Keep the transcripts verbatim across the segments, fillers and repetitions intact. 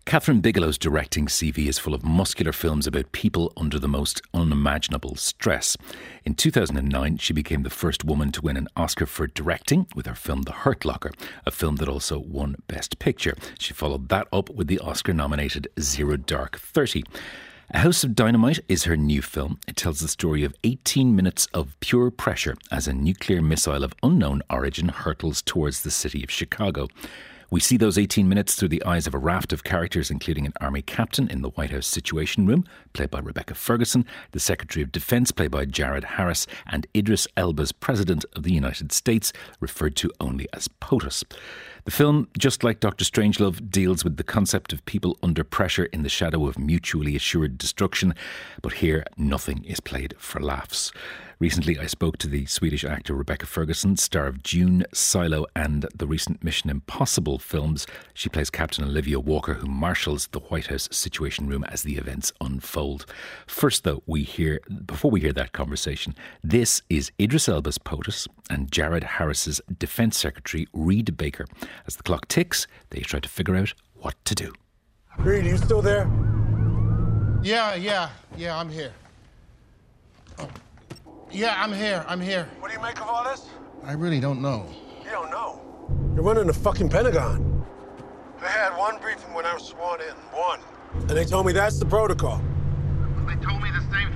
Catherine Bigelow's directing C V is full of muscular films about people under the most unimaginable stress. In two thousand nine, she became the first woman to win an Oscar for directing with her film The Hurt Locker, a film that also won Best Picture. She followed that up with the Oscar-nominated Zero Dark Thirty. A House of Dynamite is her new film. It tells the story of eighteen minutes of pure pressure as a nuclear missile of unknown origin hurtles towards the city of Chicago. We see those eighteen minutes through the eyes of a raft of characters, including an army captain in the White House Situation Room, played by Rebecca Ferguson, the Secretary of Defense, played by Jared Harris, and Idris Elba's President of the United States, referred to only as POTUS. The film, just like Doctor Strangelove, deals with the concept of people under pressure in the shadow of mutually assured destruction, but here nothing is played for laughs. Recently, I spoke to the Swedish actor Rebecca Ferguson, star of Dune, Silo and the recent Mission Impossible films. She plays Captain Olivia Walker, who marshals the White House Situation Room as the events unfold. First, though, we hear before we hear that conversation, this is Idris Elba's POTUS and Jared Harris's Defence Secretary Reed Baker. As the clock ticks, they try to figure out what to do. Reed, are you still there? Yeah, yeah, yeah, I'm here. Oh. Yeah, I'm here, I'm here. What do you make of all this? I really don't know. You don't know? You're running the fucking Pentagon. I had one briefing when I was sworn in, one. And they told me that's the protocol. They told me the same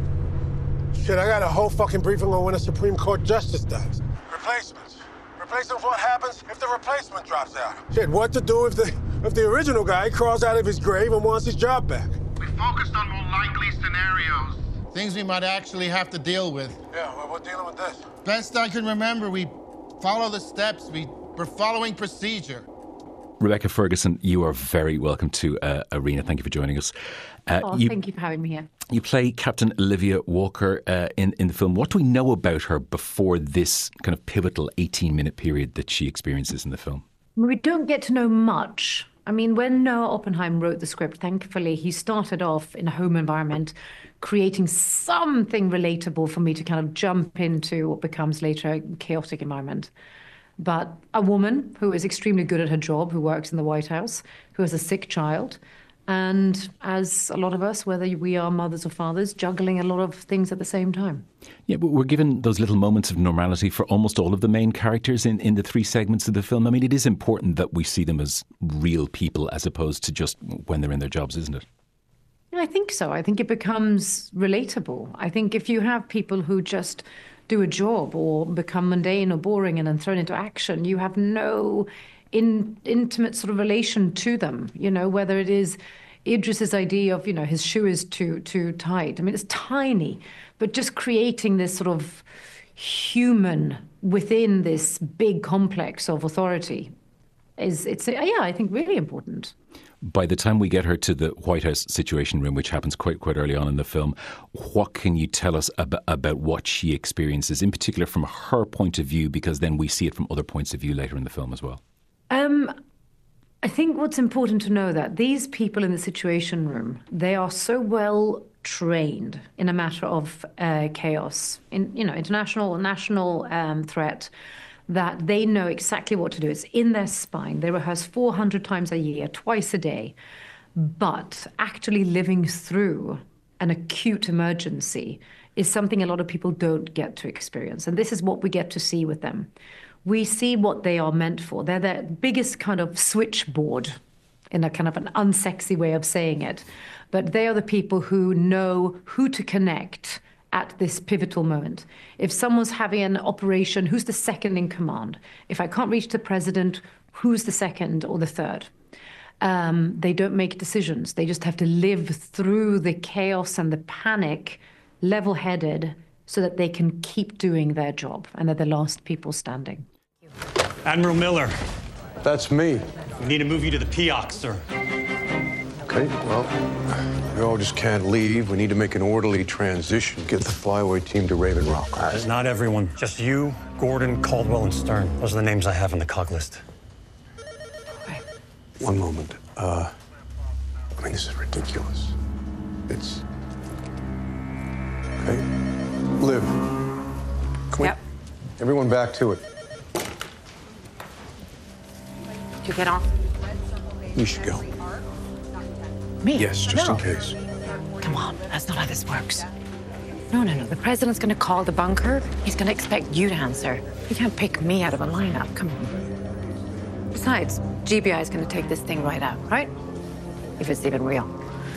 thing. Shit, I got a whole fucking briefing on when a Supreme Court justice dies. Replacements. Replacements, what happens if the replacement drops out? Shit, what to do if the if the original guy crawls out of his grave and wants his job back? We focused on more likely scenarios. Things we might actually have to deal with. Yeah, well, we're dealing with this. Best I can remember, we follow the steps. We, we're following procedure. Rebecca Ferguson, you are very welcome to uh, Arena. Thank you for joining us. Uh, oh, you, thank you for having me here. You play Captain Olivia Walker uh, in, in the film. What do we know about her before this kind of pivotal eighteen-minute period that she experiences in the film? We don't get to know much. I mean, when Noah Oppenheim wrote the script, thankfully, he started off in a home environment, creating something relatable for me to kind of jump into what becomes later a chaotic environment. But a woman who is extremely good at her job, who works in the White House, who has a sick child, and as a lot of us, whether we are mothers or fathers, juggling a lot of things at the same time. Yeah, but we're given those little moments of normality for almost all of the main characters in, in the three segments of the film. I mean, it is important that we see them as real people as opposed to just when they're in their jobs, isn't it? I think so. I think it becomes relatable. I think if you have people who just do a job or become mundane or boring and then thrown into action, you have no in, intimate sort of relation to them, you know, whether it is Idris's idea of, you know, his shoe is too too tight. I mean, it's tiny, but just creating this sort of human within this big complex of authority is, it's, yeah, I think really important. By the time we get her to the White House Situation Room, which happens quite quite early on in the film, what can you tell us about, about what she experiences, in particular from her point of view, because then we see it from other points of view later in the film as well? Um, I think what's important to know that these people in the Situation Room, they are so well trained in a matter of uh, chaos, in you know, international, national um, threat, that they know exactly what to do. It's in their spine. They rehearse four hundred times a year, twice a day. But actually living through an acute emergency is something a lot of people don't get to experience. And this is what we get to see with them. We see what they are meant for. They're the biggest kind of switchboard, in a kind of an unsexy way of saying it. But they are the people who know who to connect at this pivotal moment. If someone's having an operation, who's the second in command? If I can't reach the president, who's the second or the third? Um, they don't make decisions. They just have to live through the chaos and the panic, level-headed, so that they can keep doing their job, and they're the last people standing. Admiral Miller. That's me. We need to move you to the P O C, sir. Okay, well, we all just can't leave. We need to make an orderly transition. Get the flyaway team to Raven Rock. Right? Not everyone. Just you, Gordon, Caldwell, and Stern. Those are the names I have on the cog list. Okay. One moment. Uh, I mean, this is ridiculous. It's... Okay. Liv, can Yep. we... Everyone back to it. To get off. You should go. Me? Yes, just no. in case. Come on, that's not how this works. No, no, no. The president's going to call the bunker. He's going to expect you to answer. He can't pick me out of a lineup. Come on. Besides, G B I is going to take this thing right out, right? If it's even real.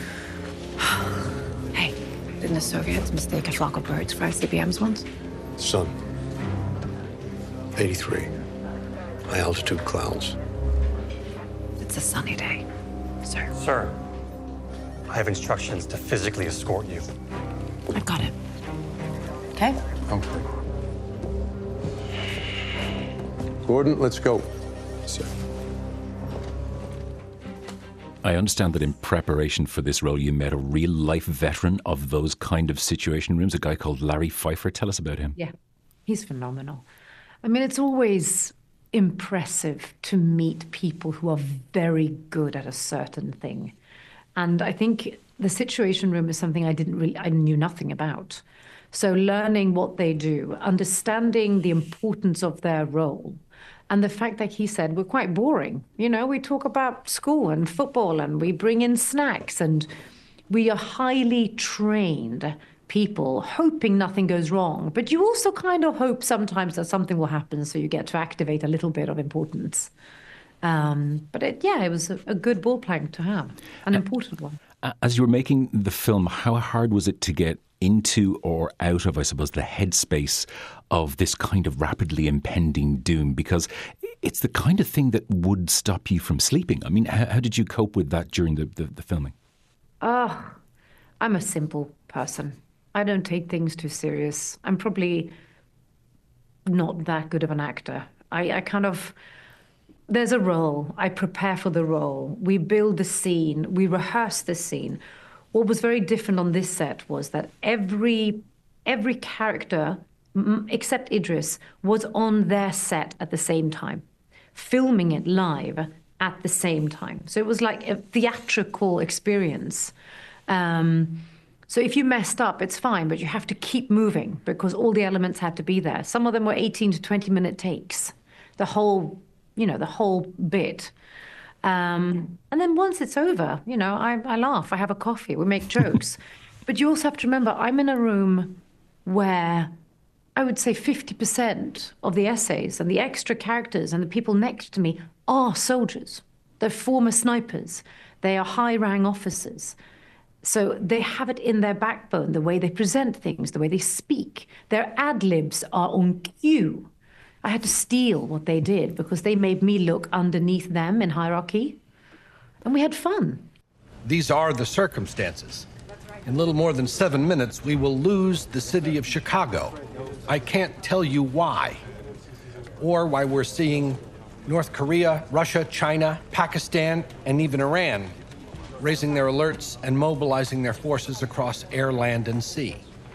Hey, didn't the Soviets mistake a flock of birds for I C B Ms once? Sun. eighty-three. High altitude clouds. It's a sunny day, sir. Sir, I have instructions to physically escort you. I've got it. Okay? Okay. Gordon, let's go. Sir. I understand that in preparation for this role, you met a real-life veteran of those kind of situation rooms, a guy called Larry Pfeiffer. Tell us about him. Yeah, he's phenomenal. I mean, it's always impressive to meet people who are very good at a certain thing. And I think the Situation Room is something I didn't really, I knew nothing about. So learning what they do, understanding the importance of their role, and the fact that he said, we're quite boring. You know, we talk about school and football and we bring in snacks and we are highly trained people hoping nothing goes wrong. But you also kind of hope sometimes that something will happen so you get to activate a little bit of importance. Um, but it, yeah, it was a, a good ball plank to have, an important one. As you were making the film, how hard was it to get into or out of, I suppose, the headspace of this kind of rapidly impending doom? Because it's the kind of thing that would stop you from sleeping. I mean, how, how did you cope with that during the, the, the filming? Oh, I'm a simple person. I don't take things too serious. I'm probably not that good of an actor. I, I kind of... There's a role. I prepare for the role. We build the scene. We rehearse the scene. What was very different on this set was that every every character, except Idris, was on their set at the same time, filming it live at the same time. So it was like a theatrical experience. Um, so if you messed up, it's fine, but you have to keep moving because all the elements had to be there. Some of them were eighteen to twenty minute takes. The whole... you know, the whole bit. Um, and then once it's over, you know, I, I laugh, I have a coffee, we make jokes. But you also have to remember, I'm in a room where I would say fifty percent of the essays and the extra characters and the people next to me are soldiers. They're former snipers. They are high-rank officers. So they have it in their backbone, the way they present things, the way they speak. Their ad-libs are on cue. I had to steal what they did because they made me look underneath them in hierarchy. And we had fun. These are the circumstances. In little more than seven minutes, we will lose the city of Chicago. I can't tell you why. Or why we're seeing North Korea, Russia, China, Pakistan, and even Iran raising their alerts and mobilizing their forces across air, land, and sea.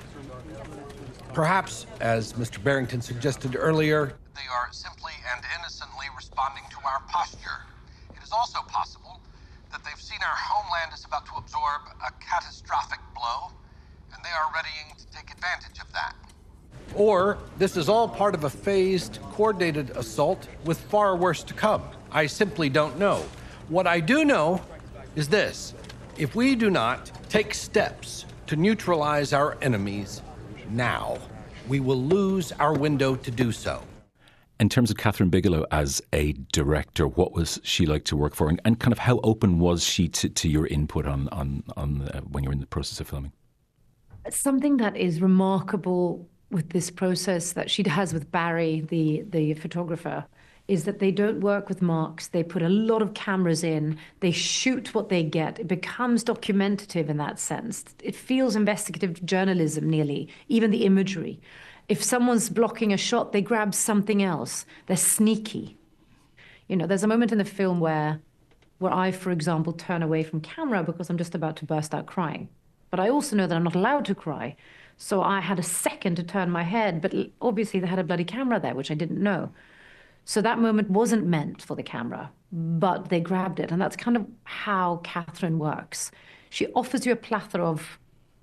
Perhaps, as Mister Barrington suggested earlier, they are simply and innocently responding to our posture. It is also possible that they've seen our homeland is about to absorb a catastrophic blow, and they are readying to take advantage of that. Or this is all part of a phased, coordinated assault with far worse to come. I simply don't know. What I do know is this: if we do not take steps to neutralize our enemies now, we will lose our window to do so. In terms of Kathryn Bigelow as a director, what was she like to work for, and, and kind of how open was she to, to your input on on, on uh, when you were in the process of filming? Something that is remarkable with this process that she has with Barry, the the photographer, is that they don't work with marks. They put a lot of cameras in. They shoot what they get. It becomes documentative in that sense. It feels investigative journalism nearly, even the imagery. If someone's blocking a shot, they grab something else. They're sneaky. You know, there's a moment in the film where, where I, for example, turn away from camera because I'm just about to burst out crying. But I also know that I'm not allowed to cry. So I had a second to turn my head, but obviously they had a bloody camera there, which I didn't know. So that moment wasn't meant for the camera, but they grabbed it. And that's kind of how Kathryn works. She offers you a plethora of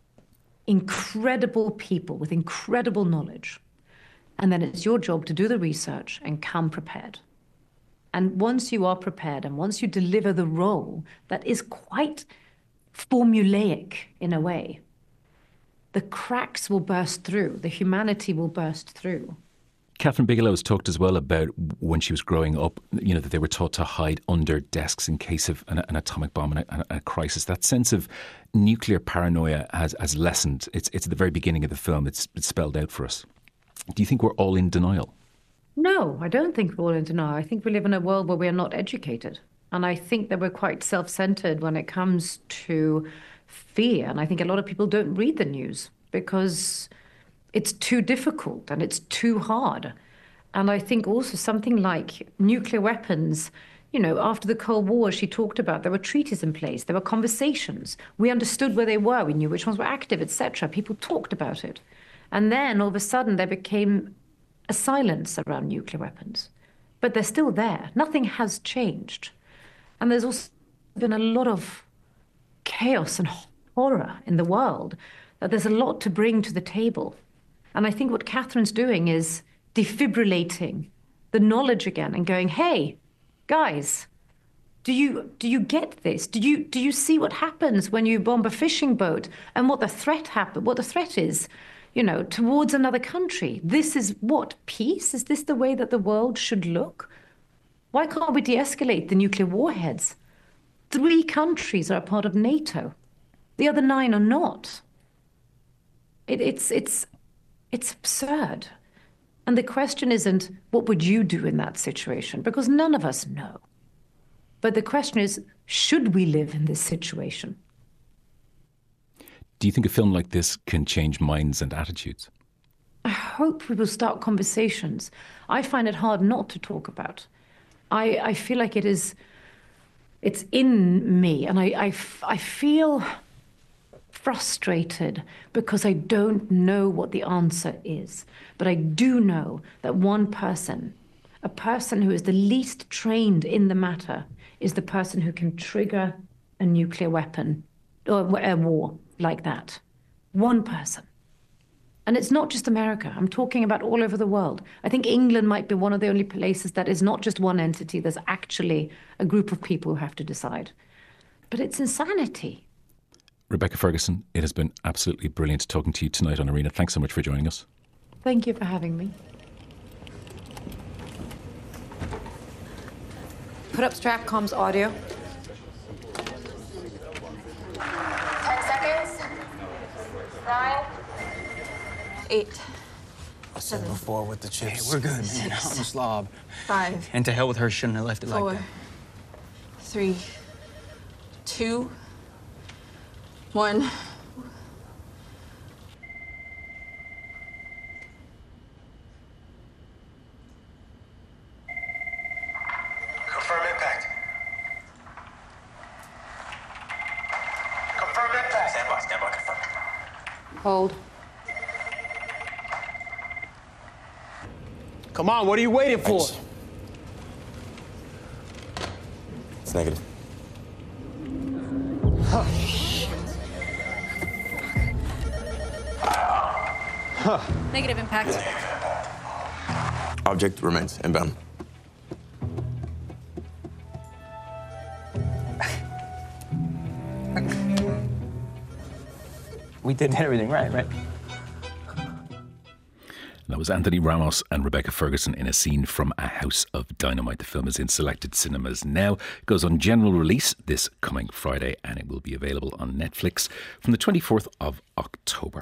incredible people with incredible knowledge. And then it's your job to do the research and come prepared. And once you are prepared and once you deliver the role that is quite formulaic in a way. The cracks will burst through. The humanity will burst through. Catherine Bigelow has talked as well about when she was growing up, you know, that they were taught to hide under desks in case of an, an atomic bomb and a, a crisis. That sense of nuclear paranoia has, has lessened. It's, it's at the very beginning of the film. It's, it's spelled out for us. Do you think we're all in denial? No, I don't think we're all in denial. I think we live in a world where we are not educated. And I think that we're quite self-centered when it comes to fear. And I think a lot of people don't read the news because it's too difficult and it's too hard. And I think also something like nuclear weapons, you know, after the Cold War, she talked about there were treaties in place, there were conversations. We understood where they were, we knew which ones were active, et cetera. People talked about it. And then all of a sudden there became a silence around nuclear weapons. But they're still there. Nothing has changed. And there's also been a lot of chaos and horror in the world, that there's a lot to bring to the table. And I think what Catherine's doing is defibrillating the knowledge again and going, hey, guys, do you do you get this? Do you do you see what happens when you bomb a fishing boat and what the threat happen, what the threat is, you know, towards another country? This is what, peace? Is this the way that the world should look? Why can't we de-escalate the nuclear warheads? Three countries are a part of NATO. The other nine are not. It, it's it's it's absurd. And the question isn't, what would you do in that situation? Because none of us know. But the question is, should we live in this situation? Do you think a film like this can change minds and attitudes? I hope we will start conversations. I find it hard not to talk about. I, I feel like it is, it's in me. And I, I, I feel frustrated because I don't know what the answer is. But I do know that one person, a person who is the least trained in the matter, is the person who can trigger a nuclear weapon or a war like that. One person. And it's not just America. I'm talking about all over the world. I think England might be one of the only places that is not just one entity. There's actually a group of people who have to decide. But it's insanity. Rebecca Ferguson, it has been absolutely brilliant talking to you tonight on Arena. Thanks so much for joining us. Thank you for having me. Put up Stratcom's audio. Ten seconds. Nine. Eight. I said before with the chips. Hey, we're good, man. I'm a slob. Five. And to hell with her, shouldn't have left it Four, like that. Three. Two. One. Confirm impact. Confirm impact. Stand by, stand by, confirm. Hold. Come on, what are you waiting for? It's negative. Huh. Huh. Negative impact. Object remains inbound. We did everything right, right? That was Anthony Ramos and Rebecca Ferguson in a scene from A House of Dynamite. The film is in selected cinemas now. It goes on general release this coming Friday and it will be available on Netflix from the twenty-fourth of October.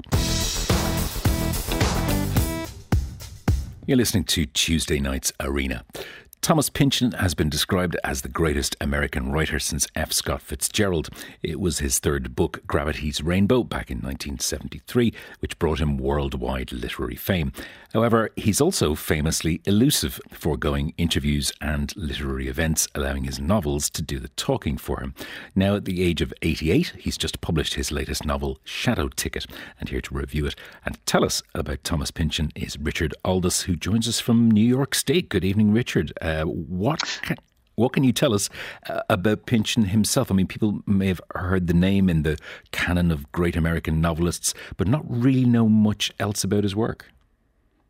You're listening to Tuesday Night's Arena. Thomas Pynchon has been described as the greatest American writer since F. Scott Fitzgerald. It was his third book, Gravity's Rainbow, back in nineteen seventy-three, which brought him worldwide literary fame. However, he's also famously elusive, foregoing interviews and literary events, allowing his novels to do the talking for him. Now, at the age of eighty-eight, he's just published his latest novel, Shadow Ticket, and here to review it and tell us about Thomas Pynchon is Richard Aldous, who joins us from New York State. Good evening, Richard. Uh, what can, what can you tell us uh, about Pynchon himself? I mean, people may have heard the name in the canon of great American novelists, but not really know much else about his work.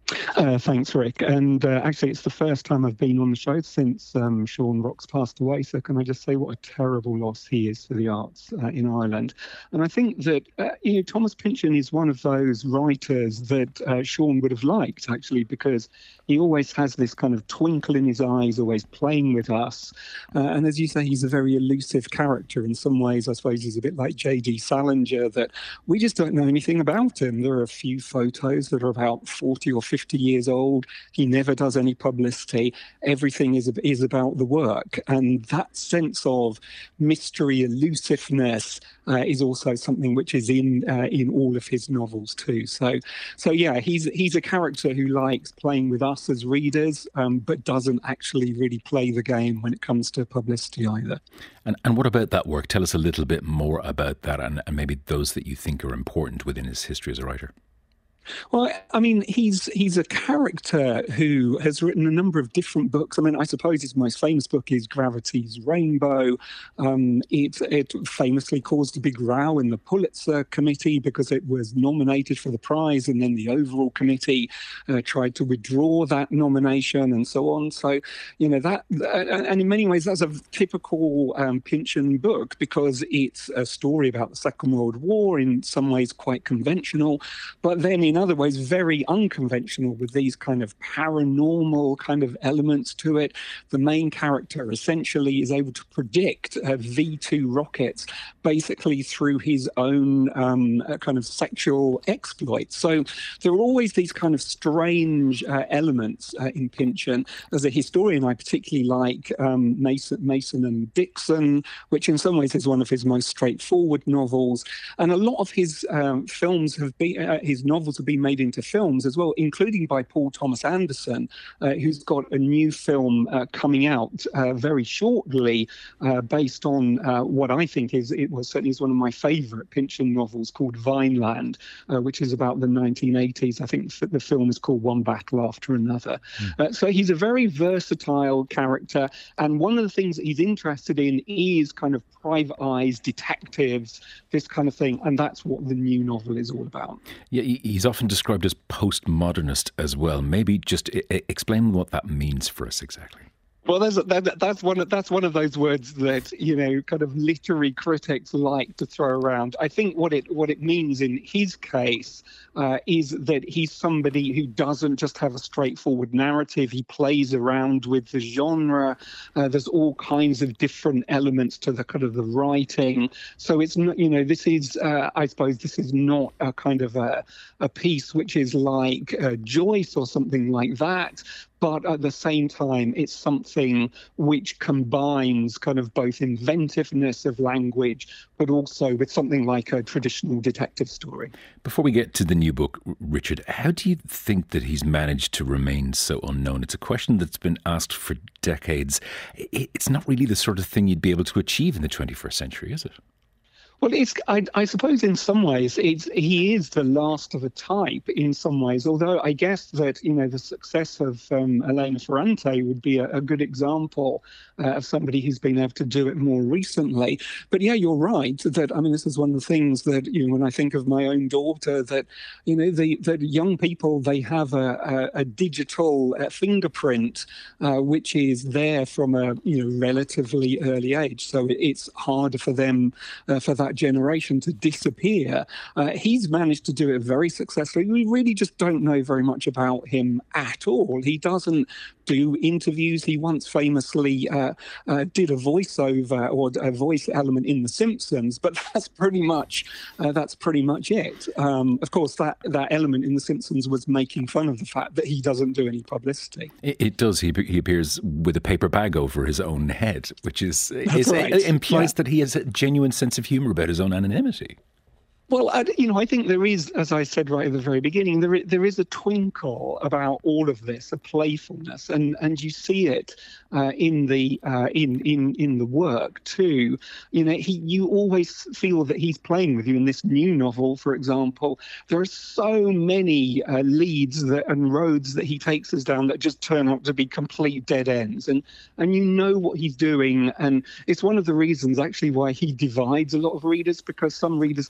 Uh, thanks, Rick. And uh, actually, it's the first time I've been on the show since um, Sean Rocks passed away. So can I just say what a terrible loss he is for the arts uh, in Ireland. And I think that, uh, you know, Thomas Pynchon is one of those writers that uh, Sean would have liked, actually, because he always has this kind of twinkle in his eyes, always playing with us. Uh, and as you say, he's a very elusive character. In some ways, I suppose he's a bit like J D Salinger, that we just don't know anything about him. There are a few photos that are about forty or fifty years old. He never does any publicity. Everything is is about the work. And that sense of mystery, elusiveness uh, is also something which is in uh, in all of his novels too. So, so yeah, he's he's a character who likes playing with us as readers, um, but doesn't actually really play the game when it comes to publicity either. And and what about that work? Tell us a little bit more about that, and, and maybe those that you think are important within his history as a writer. Well, I mean, he's he's a character who has written a number of different books. I mean, I suppose his most famous book is Gravity's Rainbow. Um, it, it famously caused a big row in the Pulitzer Committee because it was nominated for the prize, and then the overall committee uh, tried to withdraw that nomination and so on. So, you know, that, and in many ways, that's a typical um, Pynchon book because it's a story about the Second World War, in some ways quite conventional, but then in other ways very unconventional with these kind of paranormal kind of elements to it. The main character essentially is able to predict uh, V two rockets basically through his own um, uh, kind of sexual exploits. So there are always these kind of strange uh, elements uh, in Pynchon. As a historian, I particularly like um, Mason, Mason and Dixon, which in some ways is one of his most straightforward novels. And a lot of his um, films have been, uh, his novels have been made into films as well, including by Paul Thomas Anderson, uh, who's got a new film uh, coming out uh, very shortly, uh, based on uh, what I think is, it was certainly is one of my favourite Pynchon novels called Vineland, uh, which is about the nineteen eighties. I think the film is called One Battle After Another. Mm. Uh, so he's a very versatile character, and one of the things that he's interested in is kind of private eyes, detectives, this kind of thing, and that's what the new novel is all about. Yeah, he's often described as postmodernist as well. Maybe just I- explain what that means for us exactly. Well, there's, that, that's one. Of, that's one of those words that, you know, kind of literary critics like to throw around. I think what it what it means in his case uh, is that he's somebody who doesn't just have a straightforward narrative. He plays around with the genre. Uh, there's all kinds of different elements to the kind of the writing. So it's not, you know, this is, uh, I suppose, this is not a kind of a, a piece which is like uh, Joyce or something like that. But at the same time, it's something which combines kind of both inventiveness of language, but also with something like a traditional detective story. Before we get to the new book, Richard, how do you think that he's managed to remain so unknown? It's a question that's been asked for decades. It's not really the sort of thing you'd be able to achieve in the twenty-first century, is it? Well, it's, I, I suppose in some ways it's, he is the last of a type in some ways, although I guess that, you know, the success of um, Elena Ferrante would be a, a good example uh, of somebody who's been able to do it more recently. But yeah, you're right that, I mean, this is one of the things that, you know, when I think of my own daughter, that, you know, the, the young people, they have a, a, a digital uh, fingerprint, uh, which is there from a, you know, relatively early age. So it, it's harder for them, uh, for that generation to disappear. Uh, he's managed to do it very successfully. We really just don't know very much about him at all. He doesn't do interviews. He once famously uh, uh, did a voiceover or a voice element in The Simpsons, but that's pretty much uh, that's pretty much it. Um, of course, that that element in The Simpsons was making fun of the fact that he doesn't do any publicity. It, it does. He he appears with a paper bag over his own head, which is, is right. it implies yeah. that he has a genuine sense of humour about his own anonymity. Well, I, you know, I think there is, as I said right at the very beginning, there is, there is a twinkle about all of this, a playfulness, and and you see it uh, in the uh, in in in the work too. You know, he you always feel that he's playing with you. In this new novel, for example, there are so many uh, leads that and roads that he takes us down that just turn out to be complete dead ends, and and you know what he's doing, and it's one of the reasons actually why he divides a lot of readers, because some readers get very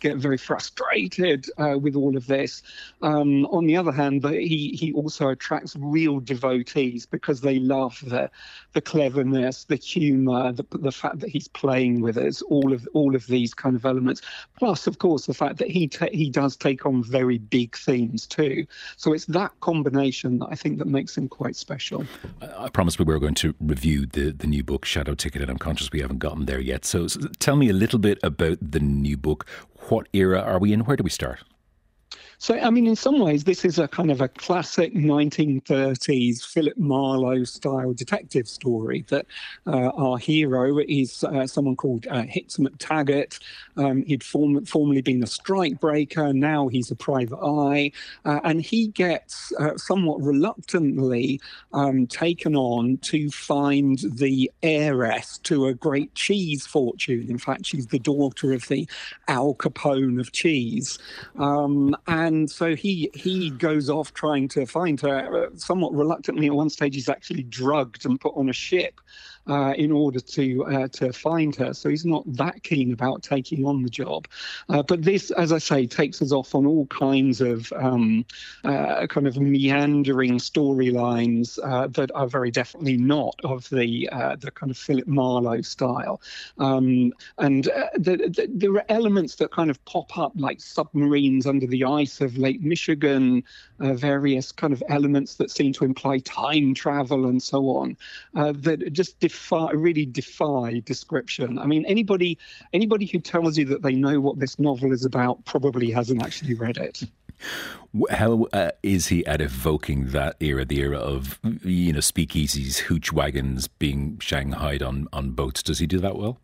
frustrated uh, with all of this. Um, on the other hand, he he also attracts real devotees because they love the the cleverness, the humour, the the fact that he's playing with us, all of all of these kind of elements. Plus, of course, the fact that he ta- he does take on very big themes too. So it's that combination that I think that makes him quite special. I promised we were going to review the, the new book, Shadow Ticket, and I'm conscious we haven't gotten there yet. So, so tell me a little bit about the new book. What era are we in? Where do we start? So, I mean, in some ways, this is a kind of a classic nineteen thirties Philip Marlowe style detective story that uh, our hero is uh, someone called uh, Hitz McTaggart. Um, he'd form- formerly been a strikebreaker. Now he's a private eye. Uh, and he gets uh, somewhat reluctantly um, taken on to find the heiress to a great cheese fortune. In fact, she's the daughter of the Al Capone of cheese. Um, and And so he he goes off trying to find her. Somewhat reluctantly, at one stage, he's actually drugged and put on a ship uh, in order to uh, to find her. So he's not that keen about taking on the job. Uh, but this, as I say, takes us off on all kinds of um, uh, kind of meandering storylines uh, that are very definitely not of the uh, the kind of Philip Marlowe style. Um, and uh, the, the, there are elements that kind of pop up, like submarines under the ice of Lake Michigan, uh, various kind of elements that seem to imply time travel and so on, uh, that just defy, really defy description. I mean, anybody anybody who tells you that they know what this novel is about probably hasn't actually read it. How uh, is he at evoking that era, the era of, you know, speakeasies, hooch wagons being shanghaied on, on boats? Does he do that well?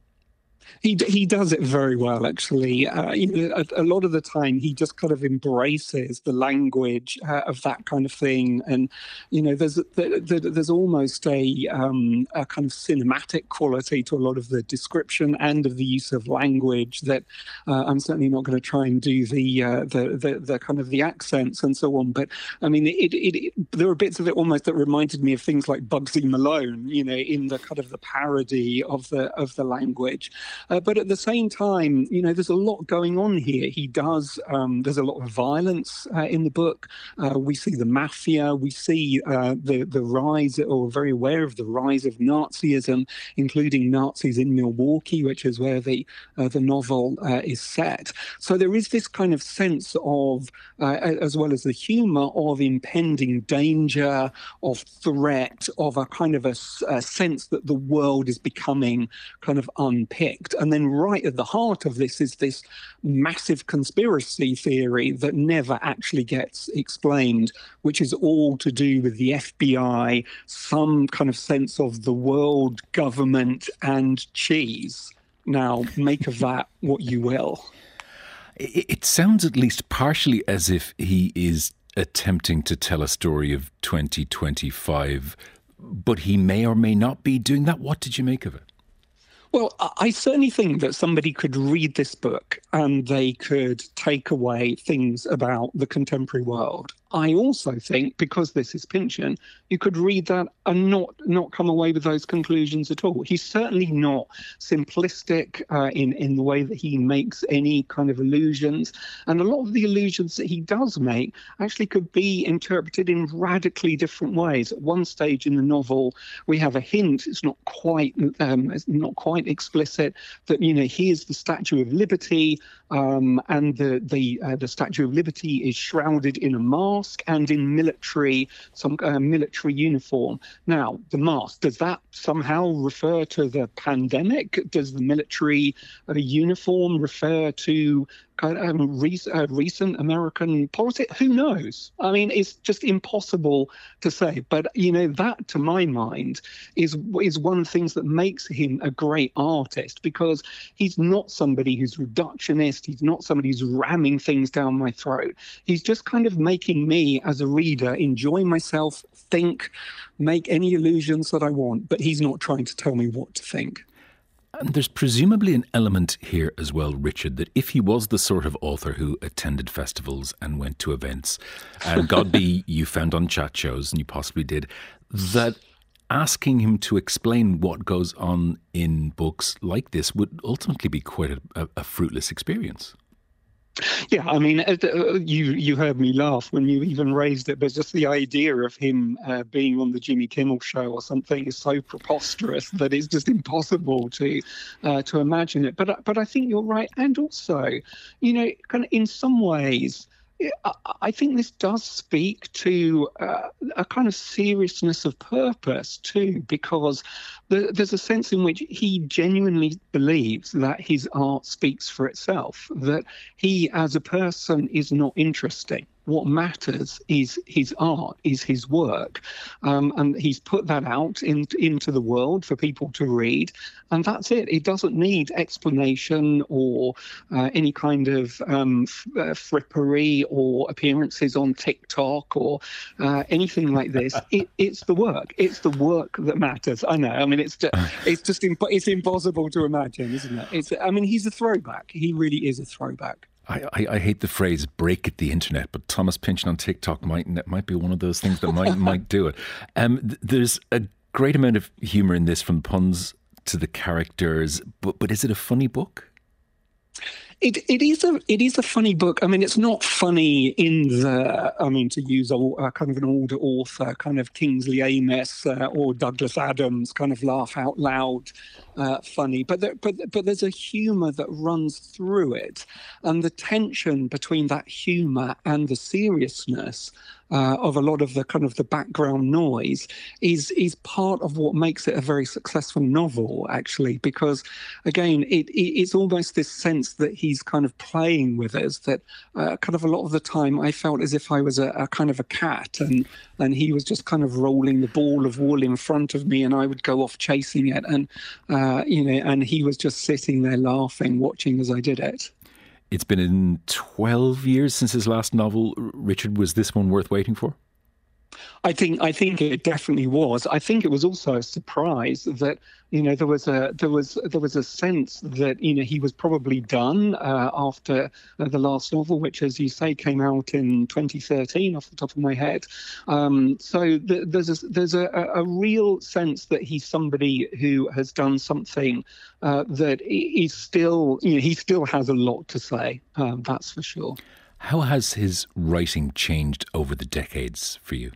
He he does it very well, actually. Uh, you know, a, a lot of the time, he just kind of embraces the language uh, of that kind of thing, and you know, there's there, there's almost a um, a kind of cinematic quality to a lot of the description and of the use of language that uh, I'm certainly not going to try and do the, uh, the the the kind of the accents and so on. But I mean, it, it, it there were bits of it almost that reminded me of things like Bugsy Malone, you know, in the kind of the parody of the of the language. Uh, but at the same time, you know, there's a lot going on here. He does, um, there's a lot of violence uh, in the book. Uh, we see the mafia, we see uh, the, the rise, or very aware of the rise of Nazism, including Nazis in Milwaukee, which is where the, uh, the novel uh, is set. So there is this kind of sense of, uh, as well as the humour, of impending danger, of threat, of a kind of a, a sense that the world is becoming kind of unpicked. And then right at the heart of this is this massive conspiracy theory that never actually gets explained, which is all to do with the F B I, some kind of sense of the world, government, and cheese. Now, make of that what you will. It, it sounds at least partially as if he is attempting to tell a story of twenty twenty-five, but he may or may not be doing that. What did you make of it? Well, I certainly think that somebody could read this book and they could take away things about the contemporary world. I also think, because this is Pynchon, you could read that and not not come away with those conclusions at all. He's certainly not simplistic uh, in, in the way that he makes any kind of allusions. And a lot of the allusions that he does make actually could be interpreted in radically different ways. At one stage in the novel, we have a hint, it's not quite um, it's not quite explicit, that, you know, here's the Statue of Liberty, um, and the, the, uh, the Statue of Liberty is shrouded in a mask and in military, some uh, military uniform. Now, the mask, does that somehow refer to the pandemic? Does the military uh, uniform refer to kind of um, re- uh, recent American politics? Who knows? I mean, it's just impossible to say. But, you know, that, to my mind, is is one of the things that makes him a great artist, because he's not somebody who's reductionist. He's not somebody who's ramming things down my throat. He's just kind of making me, as a reader, enjoy myself, think, make any illusions that I want. But he's not trying to tell me what to think. And there's presumably an element here as well, Richard, that if he was the sort of author who attended festivals and went to events, and God be you found on chat shows, and you possibly did, that asking him to explain what goes on in books like this would ultimately be quite a, a, a fruitless experience. Yeah, I mean, you you heard me laugh when you even raised it, but just the idea of him uh, being on the Jimmy Kimmel show or something is so preposterous that it's just impossible to uh, to imagine it. But but I think you're right, and also, you know, kind of in some ways, I think this does speak to uh, a kind of seriousness of purpose too, because the, there's a sense in which he genuinely believes that his art speaks for itself, that he as a person is not interesting. What matters is his art, is his work. Um, and he's put that out in, into the world for people to read. And that's it. It doesn't need explanation or uh, any kind of um, f- uh, frippery or appearances on TikTok or uh, anything like this. It, it's the work. It's the work that matters. I know. I mean, it's just, it's just imp- it's impossible to imagine, isn't it? It's. I mean, he's a throwback. He really is a throwback. I, I, I hate the phrase "break at the internet," but Thomas Pynchon on TikTok might might be one of those things that might might do it. Um, th- there's a great amount of humour in this, from puns to the characters. But but is it a funny book? It it is a it is a funny book. I mean, it's not funny in the I mean, to use a, a kind of an older author, kind of Kingsley Amis uh, or Douglas Adams, kind of laugh out loud, uh, funny. But there, but but there's a humour that runs through it, and the tension between that humour and the seriousness Uh, of a lot of the kind of the background noise is is part of what makes it a very successful novel, actually, because again it, it it's almost this sense that he's kind of playing with us, that uh, kind of a lot of the time I felt as if I was a, a kind of a cat and and he was just kind of rolling the ball of wool in front of me and I would go off chasing it, and uh, you know and he was just sitting there laughing, watching as I did it. It's been in twelve years since his last novel. Richard, was this one worth waiting for? I think I think it definitely was. I think it was also a surprise that you know there was a there was there was a sense that you know he was probably done uh, after uh, the last novel, which, as you say, came out in twenty thirteen, off the top of my head. Um, so th- there's a, there's a, a real sense that he's somebody who has done something uh, that is still you know he still has a lot to say. Um, that's for sure. How has his writing changed over the decades for you?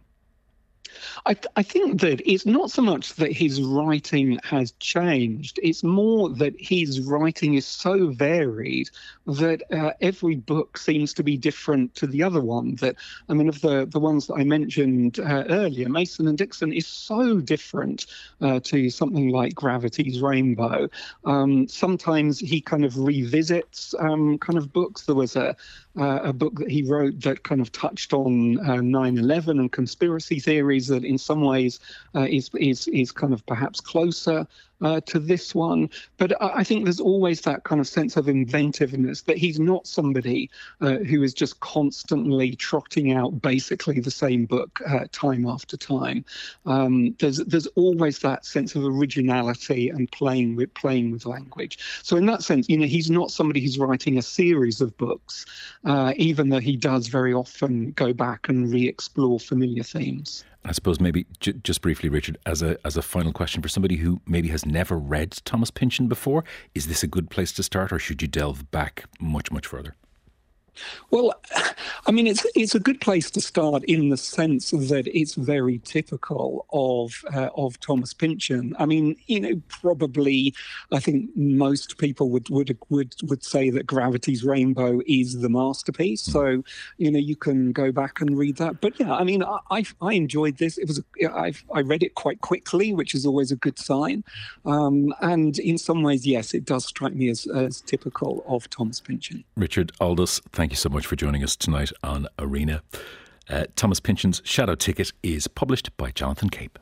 I, th- I think that it's not so much that his writing has changed. It's more that his writing is so varied that uh, every book seems to be different to the other one. That, I mean, of the, the ones that I mentioned uh, earlier, Mason and Dixon is so different uh, to something like Gravity's Rainbow. Um, sometimes he kind of revisits um, kind of books. There was a Uh, a book that he wrote that kind of touched on uh, nine eleven and conspiracy theories that in some ways uh, is, is, is kind of perhaps closer uh, to this one. But I, I think there's always that kind of sense of inventiveness, that he's not somebody uh, who is just constantly trotting out basically the same book uh, time after time. Um, there's there's always that sense of originality and playing with playing with language. So in that sense, you know, he's not somebody who's writing a series of books. Uh, even though he does very often go back and re-explore familiar themes. I suppose maybe j- just briefly, Richard, as a as a final question for somebody who maybe has never read Thomas Pynchon before, is this a good place to start, or should you delve back much, much further? Well, I mean, it's it's a good place to start in the sense that it's very typical of uh, of Thomas Pynchon. I mean, you know, probably I think most people would would would would say that Gravity's Rainbow is the masterpiece. So, you know, you can go back and read that. But yeah, I mean, I I enjoyed this. It was a, I I read it quite quickly, which is always a good sign. Um, and in some ways, yes, it does strike me as as typical of Thomas Pynchon. Richard Aldous, thank you so much for joining us tonight on Arena. Uh, Thomas Pynchon's Shadow Ticket is published by Jonathan Cape.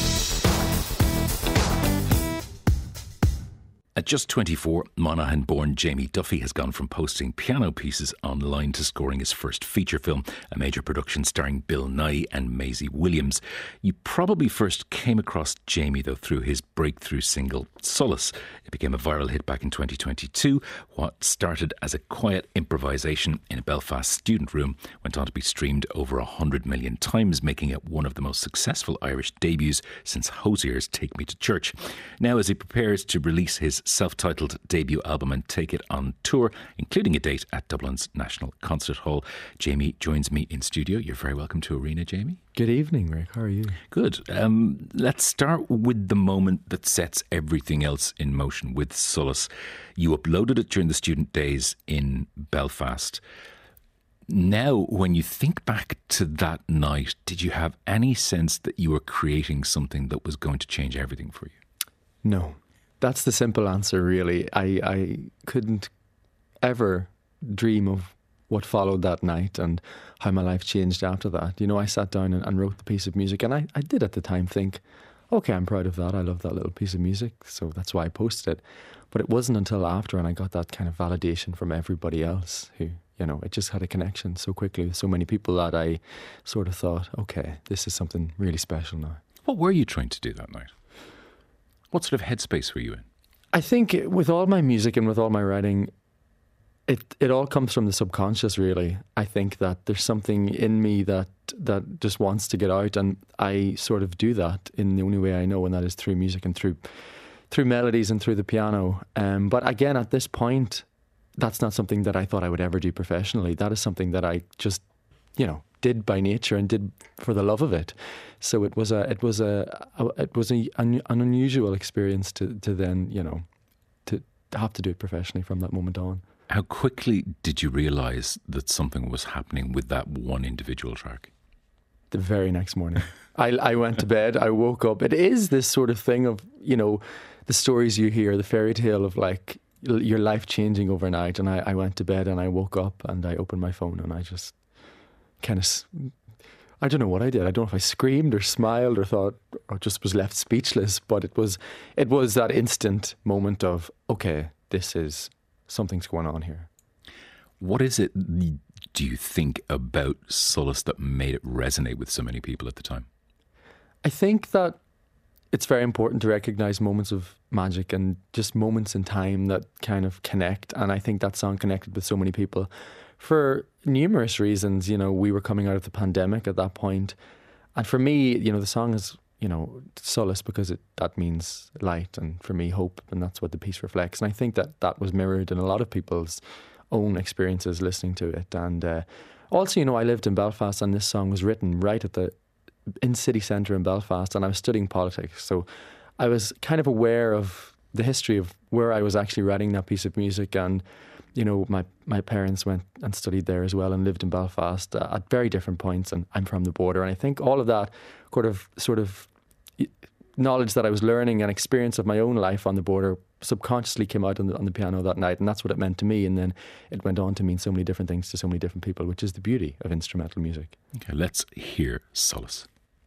At just twenty-four, Monaghan-born Jamie Duffy has gone from posting piano pieces online to scoring his first feature film, a major production starring Bill Nighy and Maisie Williams. You probably first came across Jamie, though, through his breakthrough single, Solace. It became a viral hit back in twenty twenty-two. What started as a quiet improvisation in a Belfast student room went on to be streamed over one hundred million times, making it one of the most successful Irish debuts since Hozier's Take Me to Church. Now, as he prepares to release his self-titled debut album and take it on tour, including a date at Dublin's National Concert Hall. Jamie joins me in studio. You're very welcome to Arena, Jamie. Good evening, Rick. How are you? Good. Um, let's start with the moment that sets everything else in motion, with Solace. You uploaded it during the student days in Belfast. Now, when you think back to that night, did you have any sense that you were creating something that was going to change everything for you? No. That's the simple answer, really. I, I couldn't ever dream of what followed that night and how my life changed after that. You know, I sat down and, and wrote the piece of music, and I, I did at the time think, okay, I'm proud of that. I love that little piece of music, so that's why I posted it. But it wasn't until after, and I got that kind of validation from everybody else who, you know, it just had a connection so quickly with so many people that I sort of thought, okay, this is something really special now. What were you trying to do that night? What sort of headspace were you in? I think with all my music and with all my writing, it it all comes from the subconscious, really. I think that there's something in me that that just wants to get out, and I sort of do that in the only way I know, and that is through music and through through melodies and through the piano. Um, but again, at this point, that's not something that I thought I would ever do professionally. That is something that I just, you know, did by nature and did for the love of it. So it was a it was a, a it was a, an, an unusual experience to to then, you know, to have to do it professionally from that moment on. How quickly did you realise that something was happening with that one individual track? The very next morning. I, I went to bed, I woke up. It is this sort of thing of, you know, the stories you hear, the fairy tale of like your life changing overnight. And I, I went to bed and I woke up and I opened my phone and I just kind of, I don't know what I did. I don't know if I screamed or smiled or thought, or just was left speechless. But it was, it was that instant moment of, okay, this is, something's going on here. What is it, do you think, about Solace that made it resonate with so many people at the time? I think that it's very important to recognise moments of magic and just moments in time that kind of connect. And I think that song connected with so many people for numerous reasons. You know, we were coming out of the pandemic at that point. And for me, you know, the song is, you know, solace because it that means light, and for me, hope. And that's what the piece reflects. And I think that that was mirrored in a lot of people's own experiences listening to it. And uh, also, you know, I lived in Belfast, and this song was written right at the in city centre in Belfast, and I was studying politics, so I was kind of aware of the history of where I was actually writing that piece of music. And you know, my my parents went and studied there as well and lived in Belfast uh, at very different points, and I'm from the border. And I think all of that sort of sort of knowledge that I was learning and experience of my own life on the border subconsciously came out on the, on the piano that night, and that's what it meant to me. And then it went on to mean so many different things to so many different people, which is the beauty of instrumental music. Okay, let's hear Solace.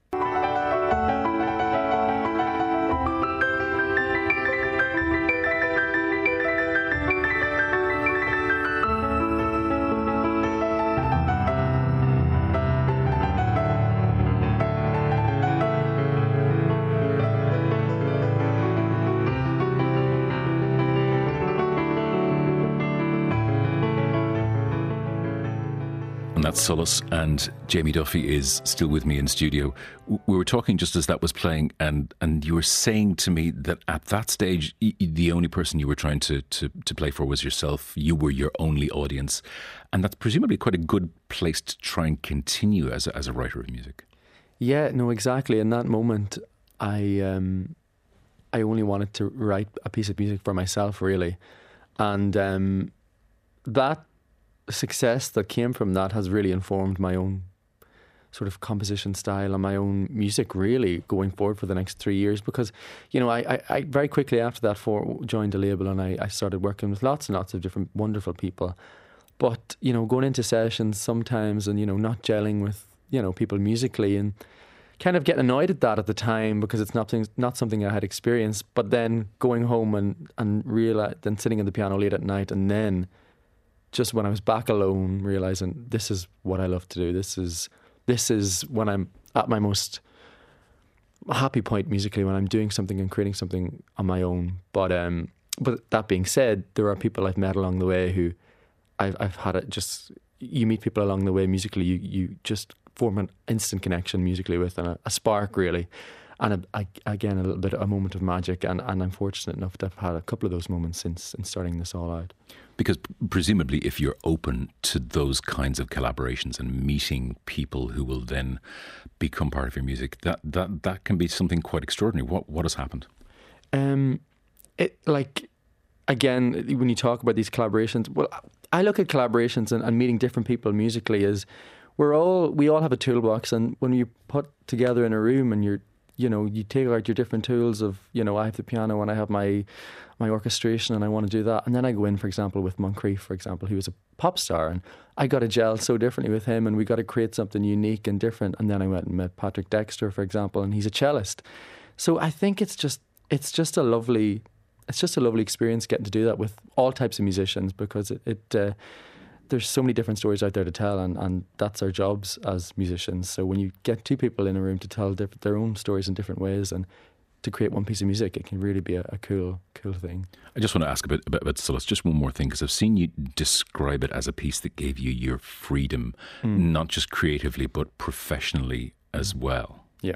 That's Solace, and Jamie Duffy is still with me in studio. We were talking just as that was playing, and, and you were saying to me that at that stage, the only person you were trying to, to, to play for was yourself. You were your only audience, and that's presumably quite a good place to try and continue as a, as a writer of music. Yeah, no, exactly. In that moment, I um, I only wanted to write a piece of music for myself, really, and um, that success that came from that has really informed my own sort of composition style and my own music, really, going forward for the next three years. Because, you know, I, I, I very quickly after that for, joined a label, and I, I started working with lots and lots of different wonderful people. But, you know, going into sessions sometimes and, you know, not gelling with, you know, people musically, and kind of getting annoyed at that at the time because it's not, not something I had experienced. But then going home and, and realize, then sitting at the piano late at night, and then just when I was back alone, realising this is what I love to do. This is this is when I'm at my most happy point musically, when I'm doing something and creating something on my own. But um, but that being said, there are people I've met along the way who I've I've had it. Just you meet people along the way musically, you you just form an instant connection musically with, and a, a spark really. and a, a, again, a little bit a moment of magic. And, and I'm fortunate enough to have had a couple of those moments since, since starting this all out. Because presumably if you're open to those kinds of collaborations and meeting people who will then become part of your music, that, that, that can be something quite extraordinary. What what has happened? Um, it like, again, when you talk about these collaborations, well, I look at collaborations and, and meeting different people musically as we're all, we all have a toolbox, and when you put together in a room and you're, you know, you take out your different tools of, you know, I have the piano and I have my my orchestration and I want to do that. And then I go in, for example, with Moncrief, for example, who was a pop star, and I got to gel so differently with him, and we got to create something unique and different. And then I went and met Patrick Dexter, for example, and he's a cellist. So I think it's just, it's just a lovely, it's just a lovely experience getting to do that with all types of musicians, because it, it uh, there's so many different stories out there to tell, and, and that's our jobs as musicians. So when you get two people in a room to tell different, their own stories in different ways and to create one piece of music, it can really be a, a cool, cool thing. I just want to ask a bit about, about Solace, just one more thing, because I've seen you describe it as a piece that gave you your freedom, mm. not just creatively, but professionally as well. Yeah.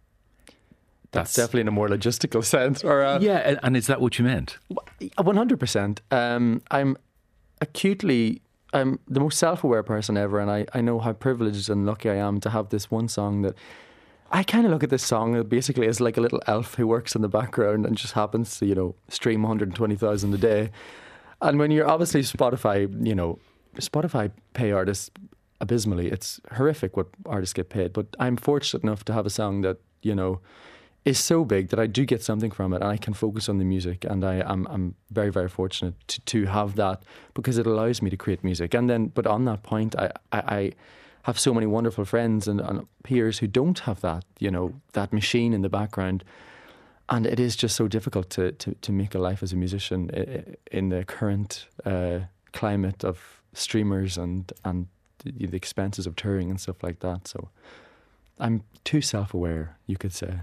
That's, That's definitely in a more logistical sense. Or uh, yeah, and, and is that what you meant? one hundred percent. Um, I'm acutely... I'm the most self-aware person ever, and I, I know how privileged and lucky I am to have this one song that... I kind of look at this song basically as like a little elf who works in the background and just happens to, you know, stream one hundred twenty thousand a day. And when you're obviously Spotify, you know, Spotify pay artists abysmally. It's horrific what artists get paid. But I'm fortunate enough to have a song that, you know, is so big that I do get something from it, and I can focus on the music. And I am I'm very, very fortunate to, to have that, because it allows me to create music. And then, but on that point, I, I, I have so many wonderful friends and, and peers who don't have that, you know, that machine in the background. And it is just so difficult to, to, to make a life as a musician in the current uh, climate of streamers and, and the, the expenses of touring and stuff like that. So I'm too self-aware, you could say.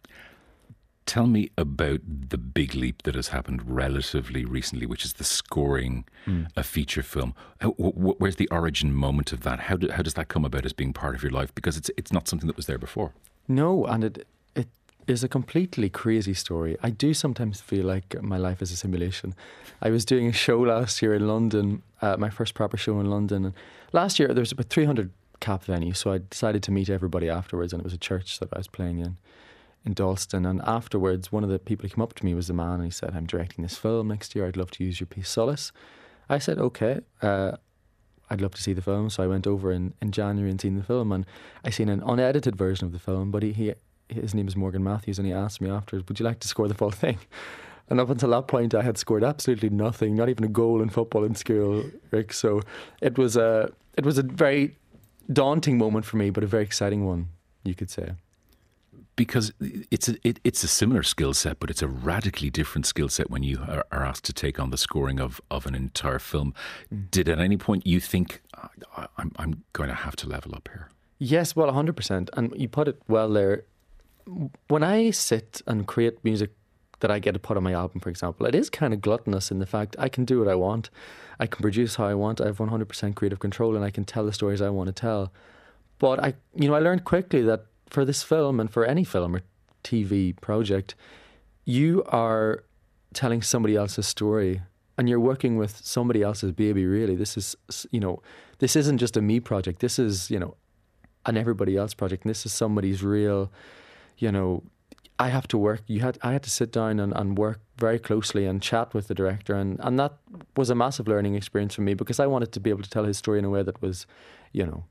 Tell me about the big leap that has happened relatively recently, which is the scoring mm. a feature film. Where's the origin moment of that? How, do, how does that come about as being part of your life? Because it's it's not something that was there before. No, and it it is a completely crazy story. I do sometimes feel like my life is a simulation. I was doing a show last year in London, uh, my first proper show in London. And last year there was about three hundred cap venues, so I decided to meet everybody afterwards, and it was a church that I was playing in. in Dalston, and afterwards one of the people who came up to me was the man, and he said, I'm directing this film next year, I'd love to use your piece Solace. I said, okay, uh, I'd love to see the film. So I went over in, in January and seen the film, and I seen an unedited version of the film, but he, he his name is Morgan Matthews, and he asked me afterwards, would you like to score the full thing? And up until that point I had scored absolutely nothing, not even a goal in football in school, Rick. So it was a it was a very daunting moment for me, but a very exciting one, you could say. Because it's a, it, it's a similar skill set, but it's a radically different skill set when you are, are asked to take on the scoring of, of an entire film. Mm. Did at any point you think, oh, I'm, I'm going to have to level up here? Yes, well, one hundred percent. And you put it well there. When I sit and create music that I get to put on my album, for example, it is kind of gluttonous in the fact I can do what I want. I can produce how I want. I have one hundred percent creative control, and I can tell the stories I want to tell. But I, you know, I learned quickly that for this film, and for any film or T V project, you are telling somebody else's story, and you're working with somebody else's baby, really. This is, you know, this isn't just a me project. This is, you know, an everybody else project. And this is somebody's real, you know, I have to work. You had, I had to sit down and, and work very closely and chat with the director. And, and that was a massive learning experience for me, because I wanted to be able to tell his story in a way that was, you know,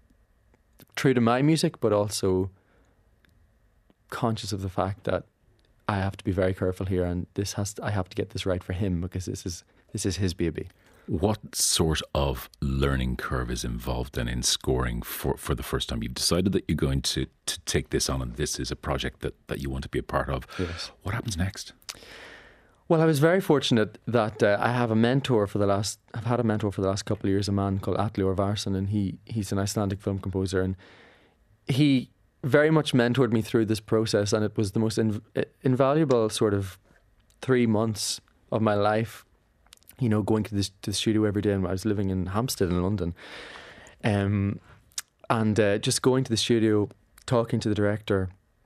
true to my music, but also conscious of the fact that I have to be very careful here, and this has to, I have to get this right for him, because this is this is his baby. What sort of learning curve is involved then in scoring for, for the first time? You've decided that you're going to, to take this on, and this is a project that, that you want to be a part of. Yes. What happens next? Well, I was very fortunate that uh, I have a mentor for the last, I've had a mentor for the last couple of years, a man called Atle Orvarsson, and he he's an Icelandic film composer, and he very much mentored me through this process, and it was the most inv- invaluable sort of three months of my life, you know, going to the, to the studio every day. And I was living in Hampstead in London, um, and uh, just going to the studio, talking to the director,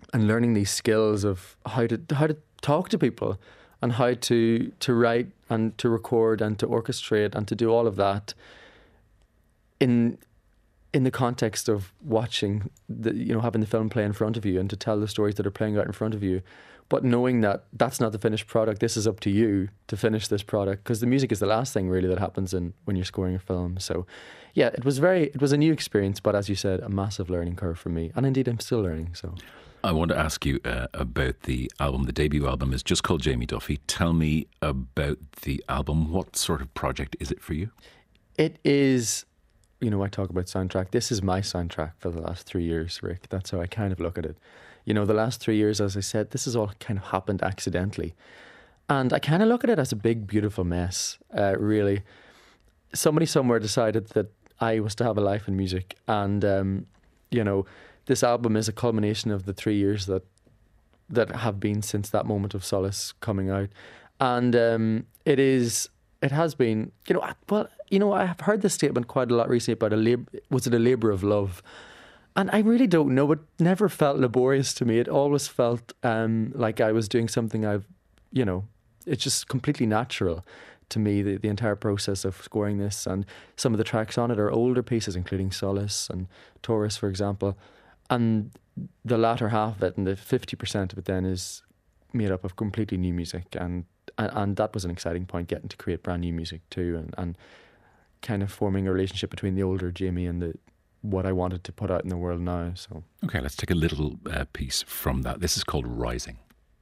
and learning these skills of how to how to talk to people and how to to write and to record and to orchestrate and to do all of that in in the context of watching the, you know, having the film play in front of you and to tell the stories that are playing out in front of you, but knowing that that's not the finished product. This is up to you to finish this product, because the music is the last thing really that happens in when you're scoring a film. So yeah, it was very it was a new experience, but as you said, a massive learning curve for me, and indeed I'm still learning. So I want to ask you uh, about the album. The debut album is just called Jamie Duffy. Tell me about the album. What sort of project is it for you? It is, you know, I talk about soundtrack. This is my soundtrack for the last three years, Rick. That's how I kind of look at it. You know, the last three years, as I said, this has all kind of happened accidentally. And I kind of look at it as a big, beautiful mess, uh, really. Somebody somewhere decided that I was to have a life in music. And, um, you know, this album is a culmination of the three years that that have been since that moment of solace coming out. And um, it is, it has been, you know, well, you know, I have heard this statement quite a lot recently about a lab- was it a labour of love? And I really don't know. It never felt laborious to me. It always felt um, like I was doing something I've, you know, it's just completely natural to me, the, the entire process of scoring this. And some of the tracks on it are older pieces, including Solace and Taurus, for example. And the latter half of it, and the fifty percent of it then, is made up of completely new music. And and, and that was an exciting point, getting to create brand new music too, and, and kind of forming a relationship between the older Jamie and the what I wanted to put out in the world now. So okay, let's take a little uh, piece from that. This is called Rising.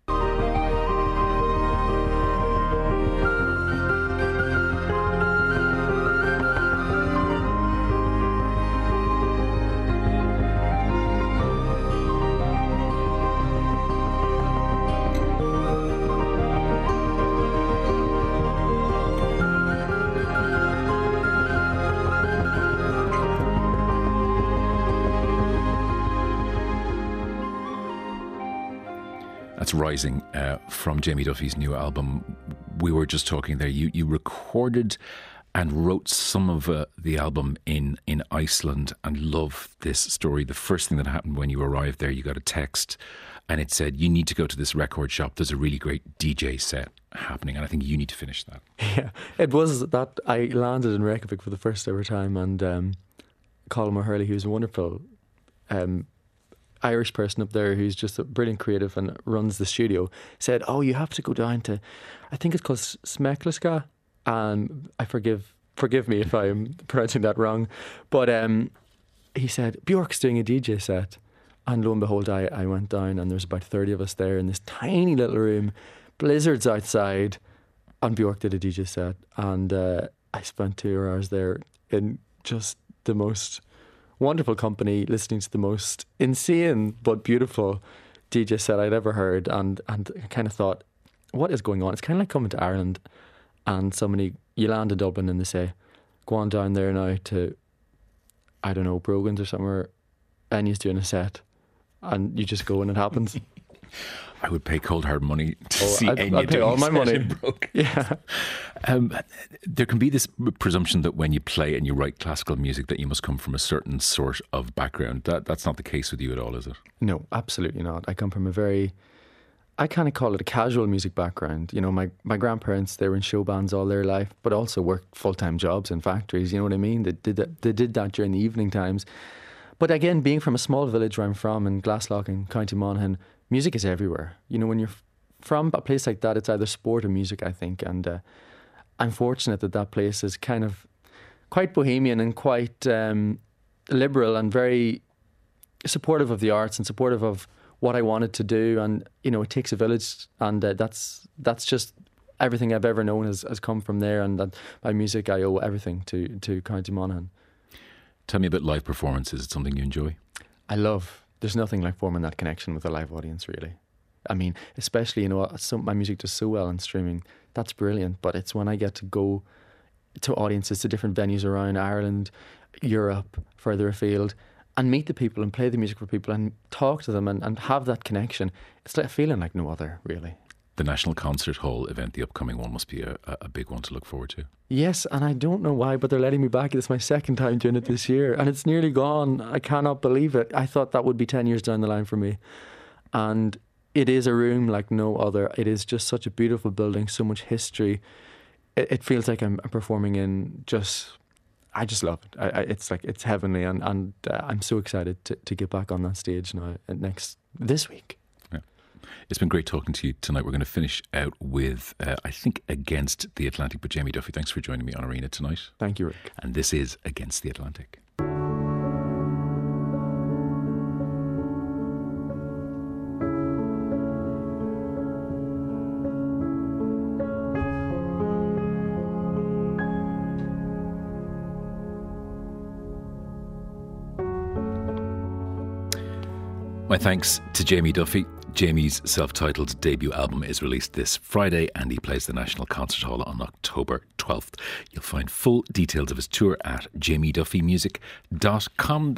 That's Rising uh, from Jamie Duffy's new album. We were just talking there. You you recorded and wrote some of uh, the album in, in Iceland, and love this story. The first thing that happened when you arrived there, you got a text and it said, you need to go to this record shop. There's a really great D J set happening and I think you need to finish that. Yeah, it was that I landed in Reykjavik for the first ever time, and um, Colin O'Hurley, who's a wonderful um Irish person up there who's just a brilliant creative and runs the studio, said, oh, you have to go down to, I think it's called Smekliska, and I forgive forgive me if I'm pronouncing that wrong, but um, he said Björk's doing a D J set, and lo and behold, I, I went down and there's about thirty of us there in this tiny little room, blizzards outside, and Björk did a D J set, and uh, I spent two hours there in just the most wonderful company, listening to the most insane but beautiful D J set I'd ever heard, and and I kind of thought, what is going on? It's kind of like coming to Ireland and somebody, you land in Dublin and they say, go on down there now to, I don't know, Brogan's or somewhere, and he's doing a set, and you just go and it happens. I would pay cold hard money to oh, see I'd, Enya I'd pay all my money. Yeah. Um, there can be this presumption that when you play and you write classical music that you must come from a certain sort of background. That That's not the case with you at all, is it? No, absolutely not. I come from a very, I kind of call it a casual music background. You know, my, my grandparents, they were in show bands all their life, but also worked full-time jobs in factories, you know what I mean? They did that, they did that during the evening times. But again, being from a small village where I'm from in Glaslough in County Monaghan, music is everywhere. You know, when you're from a place like that, it's either sport or music, I think. And uh, I'm fortunate that that place is kind of quite bohemian and quite um, liberal and very supportive of the arts and supportive of what I wanted to do. And, you know, it takes a village, and uh, that's that's just everything I've ever known has, has come from there. And that my music, I owe everything to, to County Monaghan. Tell me about live performances. Is it something you enjoy? I love. There's nothing like forming that connection with a live audience, really. I mean, especially, you know, some, my music does so well on streaming. That's brilliant. But it's when I get to go to audiences, to different venues around Ireland, Europe, further afield, and meet the people and play the music for people and talk to them and, and have that connection. It's like a feeling like no other, really. The National Concert Hall event, the upcoming one, must be a, a big one to look forward to. Yes, and I don't know why, but they're letting me back. It's my second time doing it this year, and it's nearly gone. I cannot believe it. I thought that would be ten years down the line for me. And it is a room like no other. It is just such a beautiful building, so much history. It, it feels like I'm performing in just, I just love it. I, I, it's like, it's heavenly, and, and uh, I'm so excited to, to get back on that stage now next, this week. Yeah. It's been great talking to you tonight. We're going to finish out with, uh, I think, Against the Atlantic. But Jamie Duffy, thanks for joining me on Arena tonight. Thank you, Rick. And this is Against the Atlantic. My thanks to Jamie Duffy. Jamie's self-titled debut album is released this Friday, and he plays the National Concert Hall on October twelfth. You'll find full details of his tour at jamie duffy music dot com.